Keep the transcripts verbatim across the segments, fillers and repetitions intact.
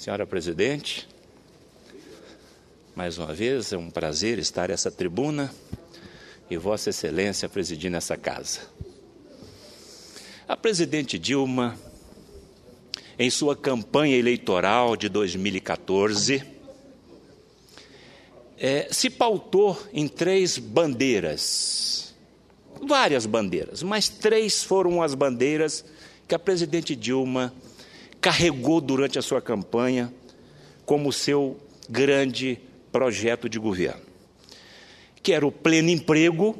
Senhora Presidente, mais uma vez é um prazer estar nessa tribuna e Vossa Excelência presidindo essa casa. A presidente Dilma, em sua campanha eleitoral de dois mil e quatorze, é, se pautou em três bandeiras, várias bandeiras, mas três foram as bandeiras que a presidente Dilma carregou durante a sua campanha como seu grande projeto de governo, que era o pleno emprego,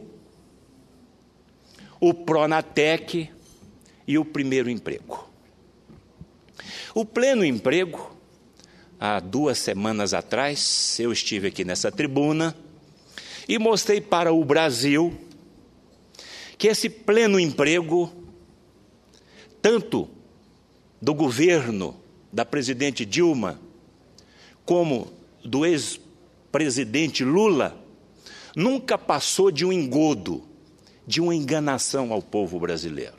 o Pronatec e o primeiro emprego. O pleno emprego, há duas semanas atrás, eu estive aqui nessa tribuna e mostrei para o Brasil que esse pleno emprego, tanto do governo da presidente Dilma, como do ex-presidente Lula, nunca passou de um engodo, de uma enganação ao povo brasileiro.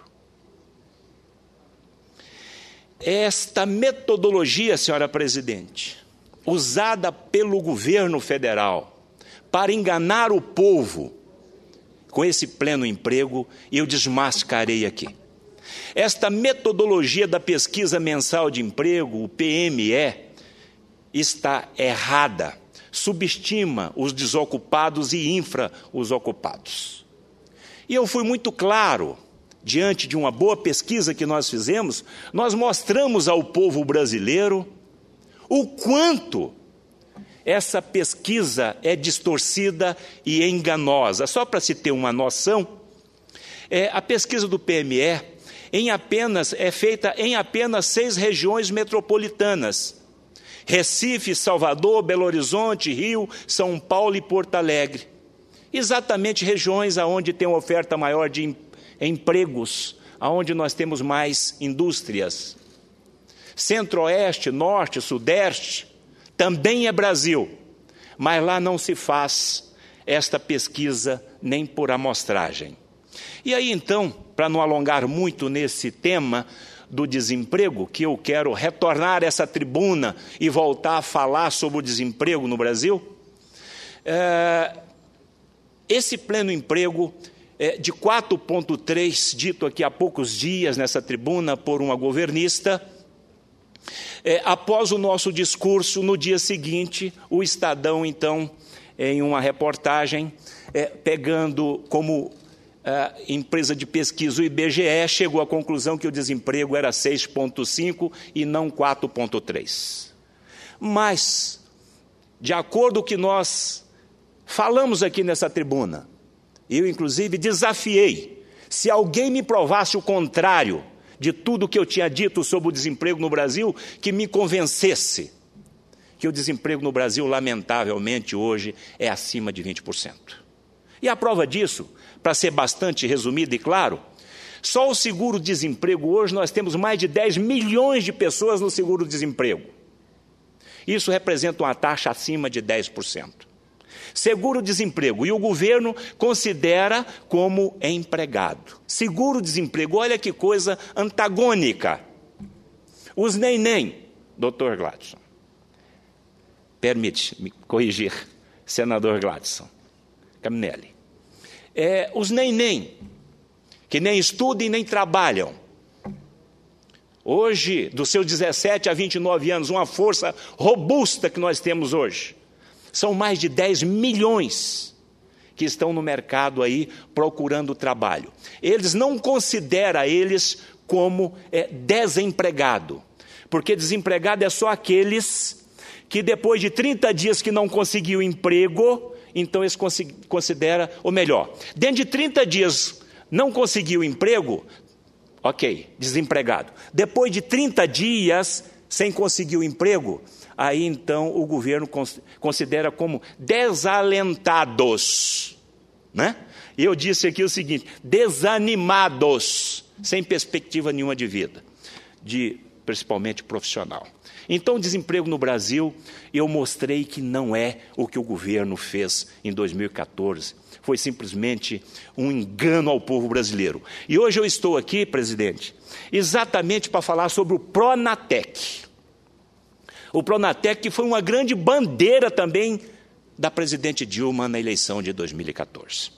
Esta metodologia, senhora presidente, usada pelo governo federal para enganar o povo com esse pleno emprego, eu desmascarei aqui. Esta metodologia da pesquisa mensal de emprego, o P M E, está errada, subestima os desocupados e infra os ocupados. E eu fui muito claro, diante de uma boa pesquisa que nós fizemos, nós mostramos ao povo brasileiro o quanto essa pesquisa é distorcida e enganosa. Só para se ter uma noção, é, a pesquisa do P M E em apenas, é feita em apenas seis regiões metropolitanas: Recife, Salvador, Belo Horizonte, Rio, São Paulo e Porto Alegre. Exatamente regiões onde tem uma oferta maior de empregos, onde nós temos mais indústrias. Centro-Oeste, Norte, Sudeste, também é Brasil, mas lá não se faz esta pesquisa nem por amostragem. E aí, então, para não alongar muito nesse tema do desemprego, que eu quero retornar a essa tribuna e voltar a falar sobre o desemprego no Brasil, é, esse pleno emprego é, de quatro vírgula três, dito aqui há poucos dias nessa tribuna por uma governista, é, após o nosso discurso, no dia seguinte, o Estadão, então, em uma reportagem, é, pegando como a empresa de pesquisa, o I B G E, chegou à conclusão que o desemprego era seis vírgula cinco e não quatro vírgula três. Mas, de acordo com o que nós falamos aqui nessa tribuna, eu, inclusive, desafiei, se alguém me provasse o contrário de tudo que eu tinha dito sobre o desemprego no Brasil, que me convencesse que o desemprego no Brasil, lamentavelmente, hoje é acima de vinte por cento. E a prova disso, para ser bastante resumido e claro, só o seguro-desemprego hoje nós temos mais de dez milhões de pessoas no seguro-desemprego. Isso representa uma taxa acima de dez por cento. Seguro-desemprego, e o governo considera como empregado. Seguro-desemprego, olha que coisa antagônica. Os neném, doutor Gladson, permite-me corrigir, senador Gladson Caminelli. É, os neném, que nem estudam e nem trabalham. Hoje, dos seus dezessete a vinte e nove anos, uma força robusta que nós temos hoje. São mais de dez milhões que estão no mercado aí procurando trabalho. Eles não consideram eles como é, desempregado, porque desempregado é só aqueles que depois de trinta dias que não conseguiu emprego, então eles consideram, ou melhor, dentro de trinta dias não conseguiu emprego, ok, desempregado. Depois de trinta dias sem conseguir o emprego, aí então o governo considera como desalentados, né? E eu disse aqui o seguinte: desanimados, sem perspectiva nenhuma de vida, de, principalmente profissional. Então, o desemprego no Brasil, eu mostrei que não é o que o governo fez em dois mil e quatorze. Foi simplesmente um engano ao povo brasileiro. E hoje eu estou aqui, presidente, exatamente para falar sobre o Pronatec. O Pronatec, que foi uma grande bandeira também da presidente Dilma na eleição de dois mil e quatorze.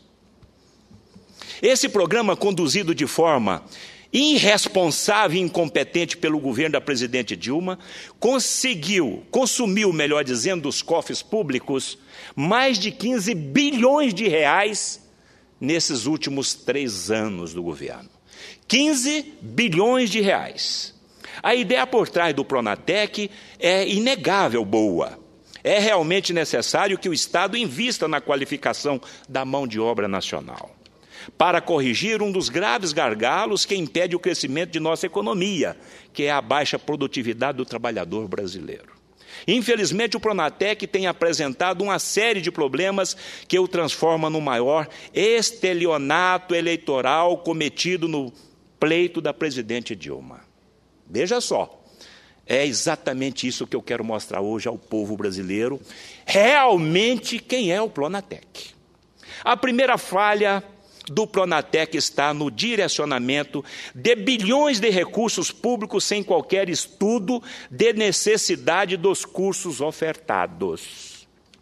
Esse programa, conduzido de forma irresponsável e incompetente pelo governo da presidente Dilma, conseguiu, consumiu, melhor dizendo, dos cofres públicos, mais de quinze bilhões de reais nesses últimos três anos do governo. quinze bilhões de reais. A ideia por trás do Pronatec é inegável boa. É realmente necessário que o Estado invista na qualificação da mão de obra nacional, para corrigir um dos graves gargalos que impede o crescimento de nossa economia, que é a baixa produtividade do trabalhador brasileiro. Infelizmente, o Pronatec tem apresentado uma série de problemas que o transforma no maior estelionato eleitoral cometido no pleito da presidente Dilma. Veja só, é exatamente isso que eu quero mostrar hoje ao povo brasileiro, realmente quem é o Pronatec. A primeira falha do Pronatec está no direcionamento de bilhões de recursos públicos sem qualquer estudo de necessidade dos cursos ofertados.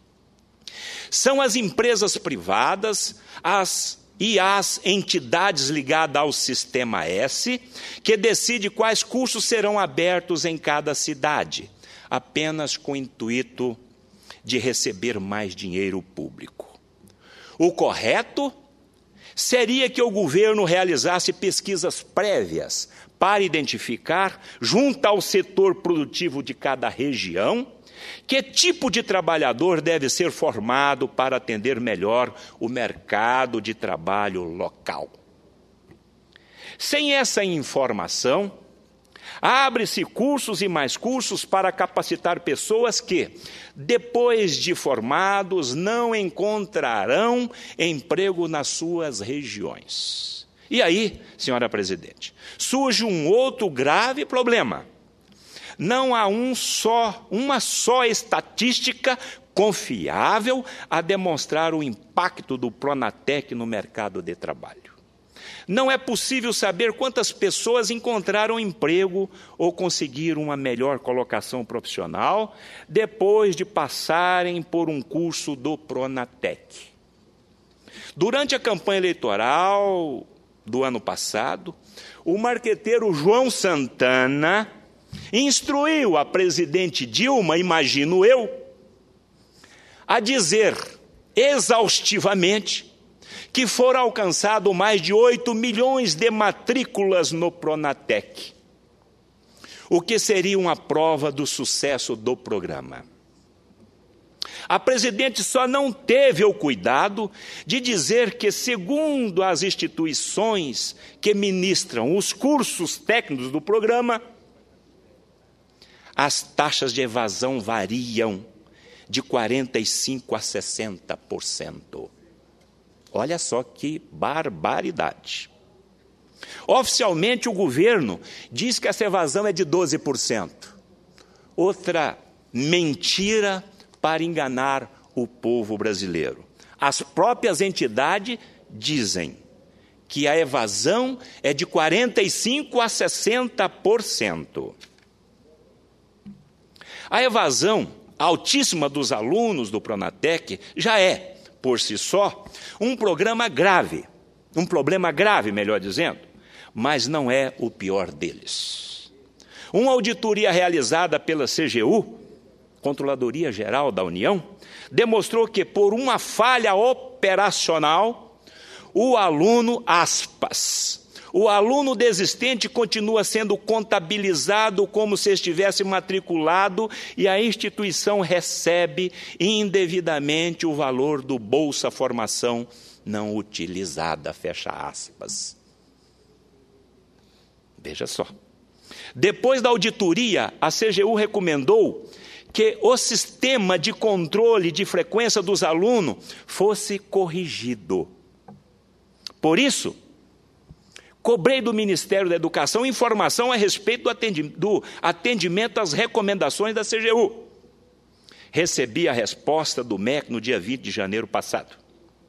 São as empresas privadas, as e as entidades ligadas ao Sistema S, que decidem quais cursos serão abertos em cada cidade, apenas com o intuito de receber mais dinheiro público. O correto seria que o governo realizasse pesquisas prévias para identificar, junto ao setor produtivo de cada região, que tipo de trabalhador deve ser formado para atender melhor o mercado de trabalho local. Sem essa informação, abre-se cursos e mais cursos para capacitar pessoas que, depois de formados, não encontrarão emprego nas suas regiões. E aí, senhora presidente, surge um outro grave problema. Não há um só, uma só estatística confiável a demonstrar o impacto do Pronatec no mercado de trabalho. Não é possível saber quantas pessoas encontraram emprego ou conseguiram uma melhor colocação profissional depois de passarem por um curso do Pronatec. Durante a campanha eleitoral do ano passado, o marqueteiro João Santana instruiu a presidente Dilma, imagino eu, a dizer exaustivamente que foram alcançado mais de oito milhões de matrículas no Pronatec, o que seria uma prova do sucesso do programa. A presidente só não teve o cuidado de dizer que, segundo as instituições que ministram os cursos técnicos do programa, as taxas de evasão variam de quarenta e cinco por cento a sessenta por cento. Olha só que barbaridade. Oficialmente, o governo diz que essa evasão é de doze por cento. Outra mentira para enganar o povo brasileiro. As próprias entidades dizem que a evasão é de quarenta e cinco por cento a sessenta por cento. A evasão altíssima dos alunos do Pronatec já é, por si só, um programa grave, um problema grave, melhor dizendo, mas não é o pior deles. Uma auditoria realizada pela C G U, Controladoria Geral da União, demonstrou que, por uma falha operacional, o aluno, aspas, o aluno desistente continua sendo contabilizado como se estivesse matriculado e a instituição recebe indevidamente o valor do Bolsa Formação não utilizada, fecha aspas. Veja só. Depois da auditoria, a C G U recomendou que o sistema de controle de frequência dos alunos fosse corrigido. Por isso, cobrei do Ministério da Educação informação a respeito do atendimento, do atendimento às recomendações da C G U. Recebi a resposta do M E C no dia vinte de janeiro passado.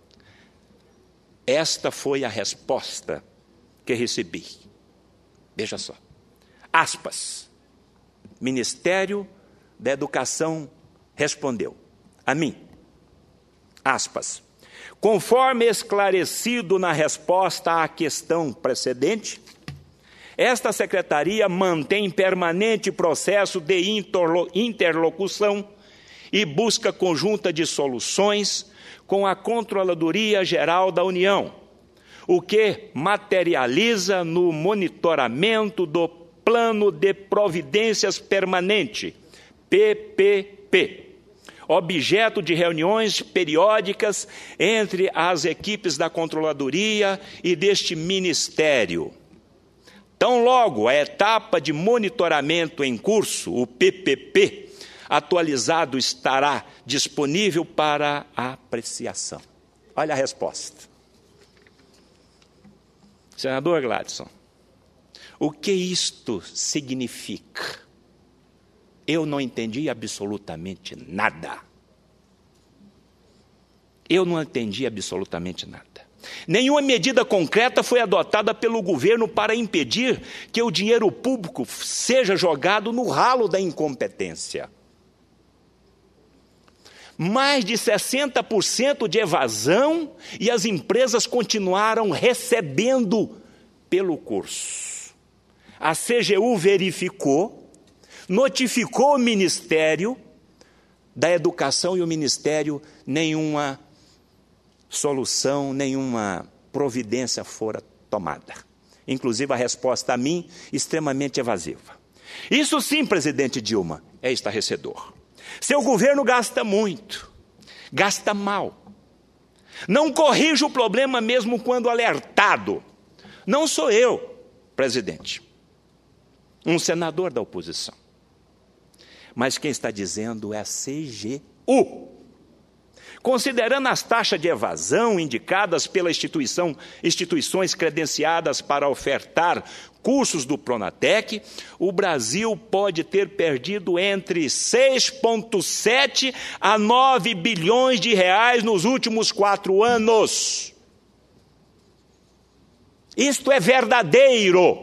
Esta foi a resposta que recebi. Veja só. Aspas. Ministério da Educação respondeu a mim, aspas, conforme esclarecido na resposta à questão precedente, esta secretaria mantém permanente processo de interlocução e busca conjunta de soluções com a Controladoria Geral da União, o que materializa no monitoramento do Plano de Providências Permanente, P P P, objeto de reuniões periódicas entre as equipes da Controladoria e deste Ministério. Tão logo a etapa de monitoramento em curso, o P P P, atualizado estará disponível para apreciação. Olha a resposta. Senador Gladson, o que isto significa? Eu não entendi absolutamente nada. Eu não entendi absolutamente nada. Nenhuma medida concreta foi adotada pelo governo para impedir que o dinheiro público seja jogado no ralo da incompetência. Mais de sessenta por cento de evasão e as empresas continuaram recebendo pelo curso. A C G U verificou, notificou o Ministério da Educação e o Ministério nenhuma solução, nenhuma providência fora tomada. Inclusive a resposta a mim, extremamente evasiva. Isso sim, presidente Dilma, é estarrecedor. Seu governo gasta muito, gasta mal. Não corrige o problema mesmo quando alertado. Não sou eu, presidente, um senador da oposição. Mas quem está dizendo é a C G U. Considerando as taxas de evasão indicadas pela instituição, instituições credenciadas para ofertar cursos do Pronatec, o Brasil pode ter perdido entre seis vírgula sete a nove bilhões de reais nos últimos quatro anos. Isto é verdadeiro.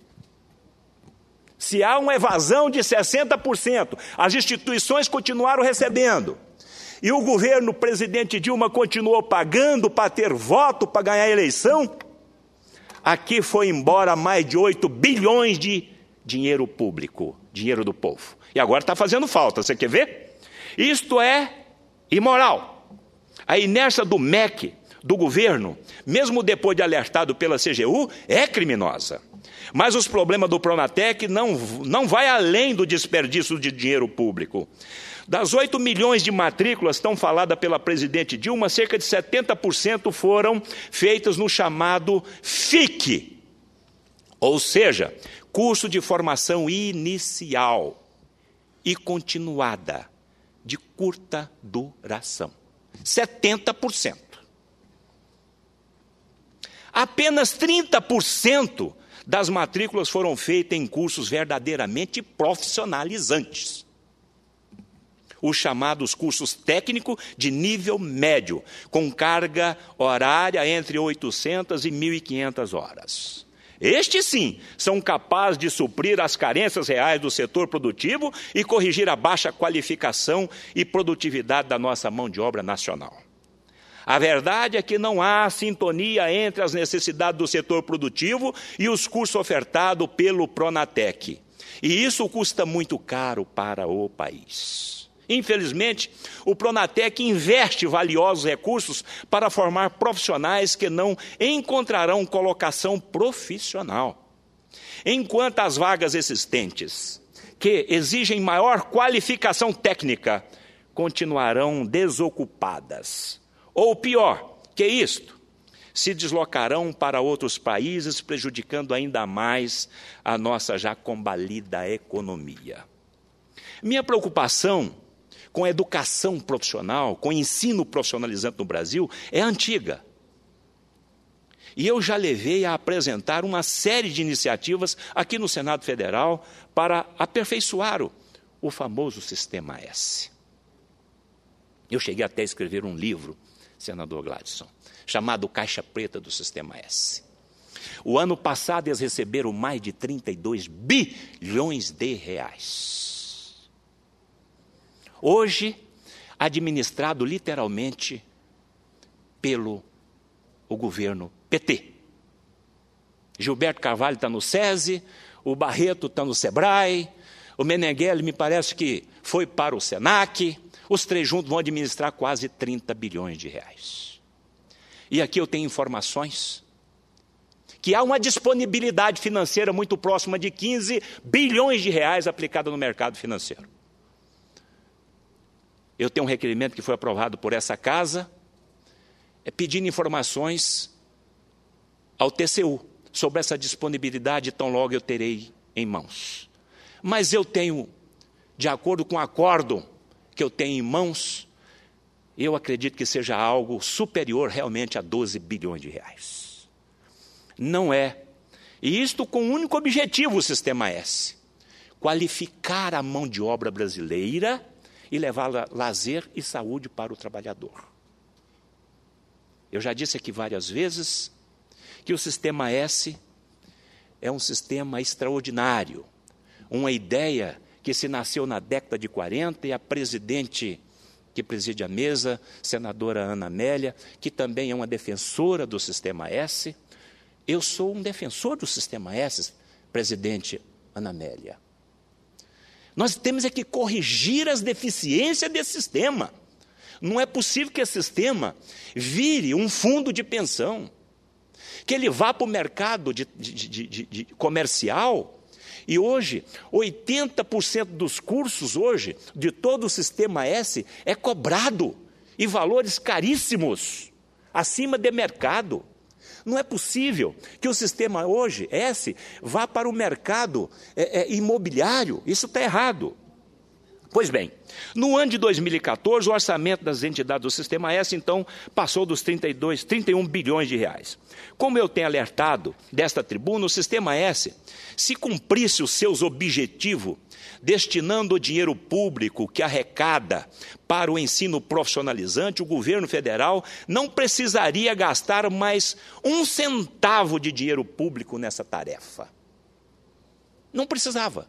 Se há uma evasão de sessenta por cento, as instituições continuaram recebendo. E o governo, o presidente Dilma, continuou pagando para ter voto, para ganhar a eleição. Aqui foi embora mais de oito bilhões de dinheiro público, dinheiro do povo. E agora está fazendo falta, você quer ver? Isto é imoral. A inércia do M E C, do governo, mesmo depois de alertado pela C G U, é criminosa. Mas os problemas do Pronatec não, não vai além do desperdício de dinheiro público. Das oito milhões de matrículas tão faladas pela presidente Dilma, cerca de setenta por cento foram feitas no chamado F I C, ou seja, curso de formação inicial e continuada, de curta duração. setenta por cento. Apenas trinta por cento das matrículas foram feitas em cursos verdadeiramente profissionalizantes. Os chamados cursos técnicos de nível médio, com carga horária entre oitocentas e mil e quinhentas horas. Estes, sim, são capazes de suprir as carências reais do setor produtivo e corrigir a baixa qualificação e produtividade da nossa mão de obra nacional. A verdade é que não há sintonia entre as necessidades do setor produtivo e os cursos ofertados pelo Pronatec. E isso custa muito caro para o país. Infelizmente, o Pronatec investe valiosos recursos para formar profissionais que não encontrarão colocação profissional. Enquanto as vagas existentes, que exigem maior qualificação técnica, continuarão desocupadas. Ou pior que isto, se deslocarão para outros países, prejudicando ainda mais a nossa já combalida economia. Minha preocupação com a educação profissional, com o ensino profissionalizante no Brasil, é antiga. E eu já levei a apresentar uma série de iniciativas aqui no Senado Federal para aperfeiçoar o, o famoso Sistema S. Eu cheguei até a escrever um livro, senador Gladson, chamado Caixa Preta do Sistema S. O ano passado eles receberam mais de trinta e dois bilhões de reais. hoje administrado literalmente pelo o governo P T. Gilberto Carvalho está no SESI, o Barreto está no SEBRAE, o Meneghelli me parece que foi para o SENAC, os três juntos vão administrar quase trinta bilhões de reais. E aqui eu tenho informações que há uma disponibilidade financeira muito próxima de quinze bilhões de reais aplicada no mercado financeiro. Eu tenho um requerimento que foi aprovado por essa casa, é pedindo informações ao T C U sobre essa disponibilidade, tão logo eu terei em mãos. Mas eu tenho, de acordo com o acórdão que eu tenho em mãos, eu acredito que seja algo superior realmente a doze bilhões de reais. Não é. E isto com um único objetivo, o Sistema S. Qualificar a mão de obra brasileira e levar lazer e saúde para o trabalhador. Eu já disse aqui várias vezes que o Sistema S é um sistema extraordinário, uma ideia que se nasceu na década de quarenta e a presidente que preside a mesa, senadora Ana Amélia, que também é uma defensora do Sistema S. Eu sou um defensor do Sistema S, presidente Ana Amélia. Nós temos é que corrigir as deficiências desse sistema. Não é possível que esse sistema vire um fundo de pensão, que ele vá para o mercado de, de, de, de, de comercial, e hoje, oitenta por cento dos cursos hoje, de todo o Sistema S, é cobrado, e valores caríssimos, acima de mercado. Não é possível que o Sistema hoje, S, vá para o mercado é, é, imobiliário, isso está errado. Pois bem, no ano de dois mil e quatorze, o orçamento das entidades do Sistema S, então, passou dos trinta e dois, trinta e um bilhões de reais. Como eu tenho alertado desta tribuna, o Sistema S, se cumprisse os seus objetivos, destinando o dinheiro público que arrecada para o ensino profissionalizante, o governo federal não precisaria gastar mais um centavo de dinheiro público nessa tarefa. Não precisava.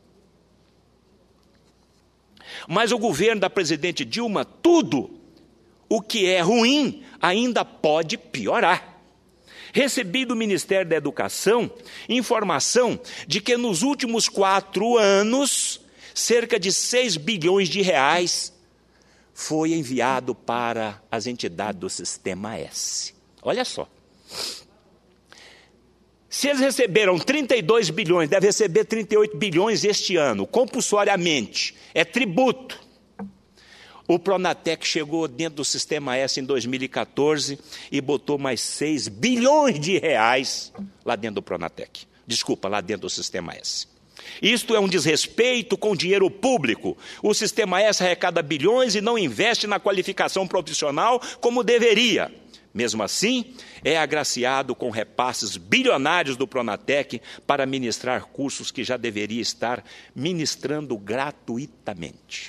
Mas o governo da presidente Dilma, tudo o que é ruim ainda pode piorar. Recebi do Ministério da Educação informação de que nos últimos quatro anos, cerca de seis bilhões de reais foi enviado para as entidades do Sistema S. Olha só. Se eles receberam trinta e dois bilhões, deve receber trinta e oito bilhões este ano, compulsoriamente, é tributo. O Pronatec chegou dentro do Sistema S em dois mil e quatorze e botou mais seis bilhões de reais lá dentro do Pronatec. Desculpa, lá dentro do Sistema S. Isto é um desrespeito com dinheiro público. O Sistema S arrecada bilhões e não investe na qualificação profissional como deveria. Mesmo assim, é agraciado com repasses bilionários do Pronatec para ministrar cursos que já deveria estar ministrando gratuitamente.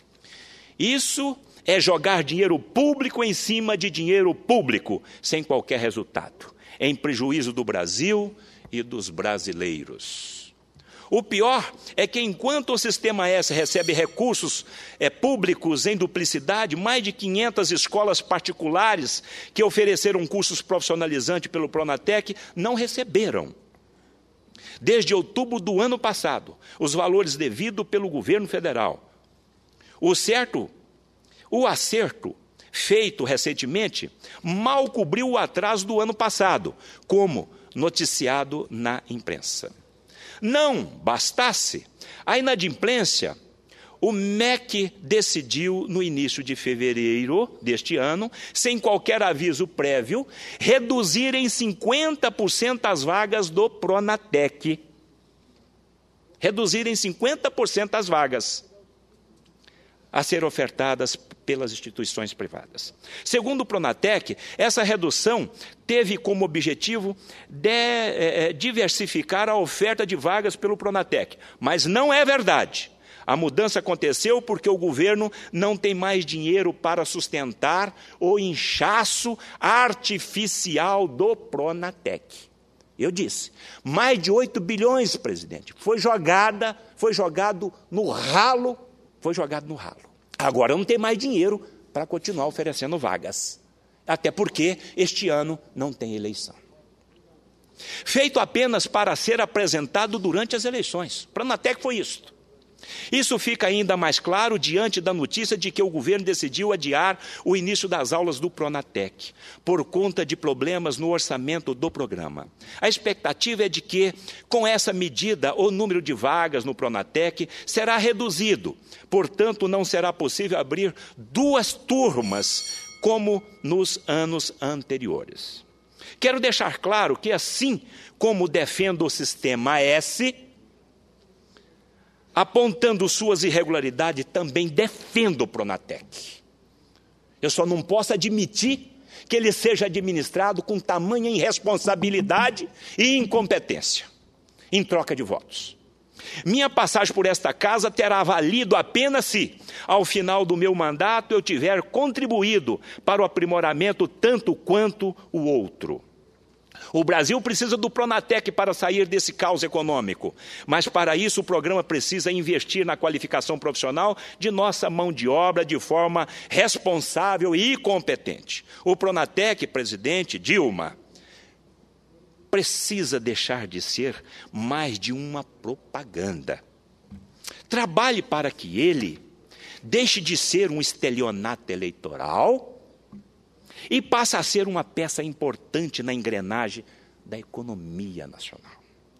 Isso é jogar dinheiro público em cima de dinheiro público, sem qualquer resultado, em prejuízo do Brasil e dos brasileiros. O pior é que, enquanto o Sistema S recebe recursos é, públicos em duplicidade, mais de quinhentas escolas particulares que ofereceram cursos profissionalizantes pelo Pronatec não receberam. Desde outubro do ano passado, os valores devidos pelo governo federal. O certo, o acerto feito recentemente mal cobriu o atraso do ano passado, como noticiado na imprensa. Não bastasse a inadimplência, o M E C decidiu, no início de fevereiro deste ano, sem qualquer aviso prévio, reduzir em cinquenta por cento as vagas do Pronatec. Reduzir em cinquenta por cento as vagas a ser ofertadas pelas instituições privadas. Segundo o Pronatec, essa redução teve como objetivo de, é, diversificar a oferta de vagas pelo Pronatec, mas não é verdade. A mudança aconteceu porque o governo não tem mais dinheiro para sustentar o inchaço artificial do Pronatec. Eu disse, mais de oito bilhões, presidente, foi jogada, foi jogado no ralo, foi jogado no ralo. Agora não tem mais dinheiro para continuar oferecendo vagas. Até porque este ano não tem eleição. Feito apenas para ser apresentado durante as eleições. O Pronatec foi isto. Isso fica ainda mais claro diante da notícia de que o governo decidiu adiar o início das aulas do Pronatec, por conta de problemas no orçamento do programa. A expectativa é de que, com essa medida, o número de vagas no Pronatec será reduzido. Portanto, não será possível abrir duas turmas, como nos anos anteriores. Quero deixar claro que, assim como defendo o sistema S, apontando suas irregularidades, também defendo o Pronatec. Eu só não posso admitir que ele seja administrado com tamanha irresponsabilidade e incompetência, em troca de votos. Minha passagem por esta casa terá valido apenas se, ao final do meu mandato, eu tiver contribuído para o aprimoramento tanto quanto o outro. O Brasil precisa do Pronatec para sair desse caos econômico, mas para isso o programa precisa investir na qualificação profissional de nossa mão de obra de forma responsável e competente. O Pronatec, presidente Dilma, precisa deixar de ser mais de uma propaganda. Trabalhe para que ele deixe de ser um estelionato eleitoral e passe a ser uma peça importante na engrenagem da economia nacional.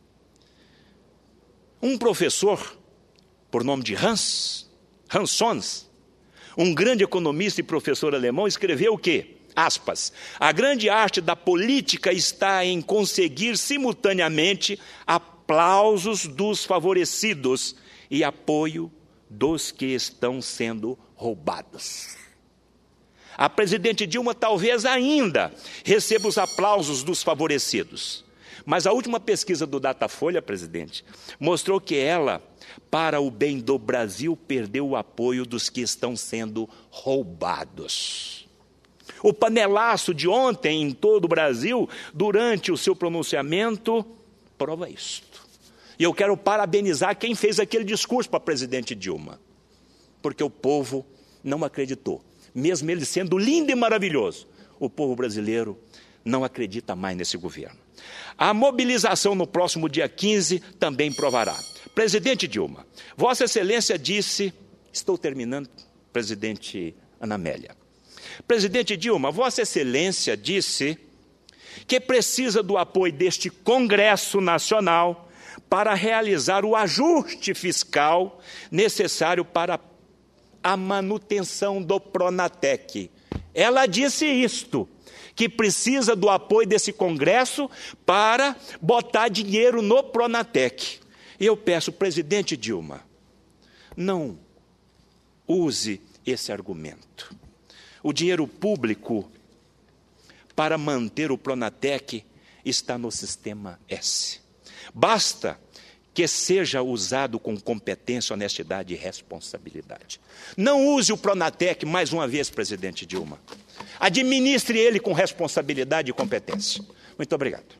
Um professor, por nome de Hans, Hans Sons, um grande economista e professor alemão, escreveu o quê? Aspas, a grande arte da política está em conseguir simultaneamente aplausos dos favorecidos e apoio dos que estão sendo roubados. A presidente Dilma talvez ainda receba os aplausos dos favorecidos. Mas a última pesquisa do Datafolha, presidente, mostrou que ela, para o bem do Brasil, perdeu o apoio dos que estão sendo roubados. O panelaço de ontem em todo o Brasil, durante o seu pronunciamento, prova isto. E eu quero parabenizar quem fez aquele discurso para a presidente Dilma, porque o povo não acreditou. Mesmo ele sendo lindo e maravilhoso, o povo brasileiro não acredita mais nesse governo. A mobilização no próximo dia quinze também provará. Presidente Dilma, Vossa Excelência disse, estou terminando, presidente Ana Amélia. Presidente Dilma, Vossa Excelência disse que precisa do apoio deste Congresso Nacional para realizar o ajuste fiscal necessário para a manutenção do Pronatec. Ela disse isto, que precisa do apoio desse Congresso para botar dinheiro no Pronatec. E eu peço, presidente Dilma, não use esse argumento. O dinheiro público para manter o Pronatec está no sistema S. Basta que seja usado com competência, honestidade e responsabilidade. Não use o Pronatec mais uma vez, presidente Dilma. Administre ele com responsabilidade e competência. Muito obrigado.